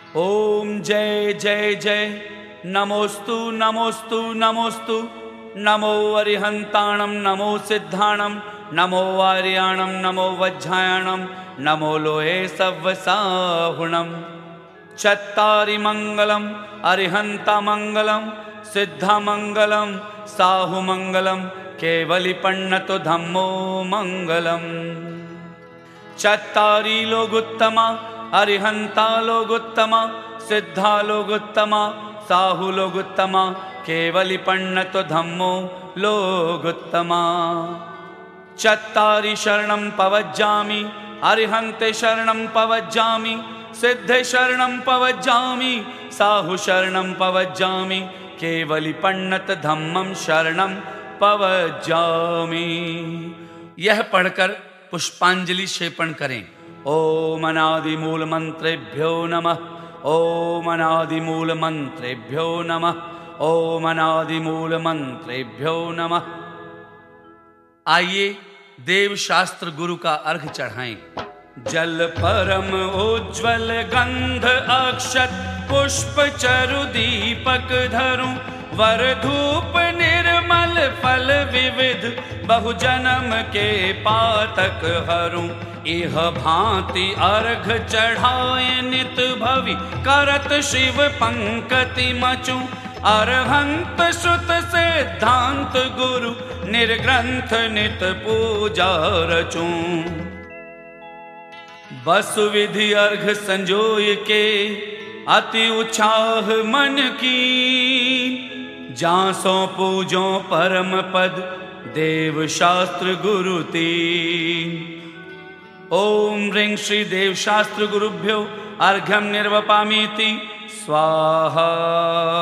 ओम जय जय जय नमोस्तु नमोस्तु नमोस्तु। नमो अरिहंताणं नमो सिद्धाणं नमो आर्याणं नमो वज्रायणं नमो लोहे सव्वसाहुणं। चत्तारि मंगलम अरिहंतमंगलम सिद्धमंगलम साहुमंगलम केवलिपण्णतो धम्मो मंगलम। चत्तारि लोगोत्तमा अरिहंता लोगोत्तमा सिद्धा लोगोत्तमा साहु लोगोत्तमा केवलिपण्णतो धम्मो लोगोत्तमा। चत्तारि शरणं पवज्जामि अरिहन्ते शरणं पवज्जामि सिद्धे शरणं पवज्जामि साहु शरणं पवज्जामि केवलिपण्णत धम्मं शरणं पवज्जामि। यह पढ़कर पुष्पांजलि क्षेपण करें। ओम अनादि मूल मंत्रेभ्यो नमः। ओम अनादि मूल मंत्रेभ्यो नमः। ओम अनादि मूल मंत्रेभ्यो नमः। आइए देव शास्त्र गुरु का अर्घ चढ़ाएं। जल परम उज्ज्वल गंध अक्षत पुष्प चरु दीपक धरूं वर धूप निर्मल फल विविध बहु जन्म के पातक हरूं। इह भांति अर्घ चढ़ाए नित भवि करत शिव पंकति मचूं। अरहंत सुत सिद्धांत गुरु निर्ग्रंथ नित पूजा रचूं। बसु विधि अर्घ संजोय के अति उछाह मन की जासों पूजो परम पद देव शास्त्र गुरु तीन। ओम ह्रीं श्री देव शास्त्र गुरुभ्यो अर्घ्यं निर्वपामीति स्वाहा।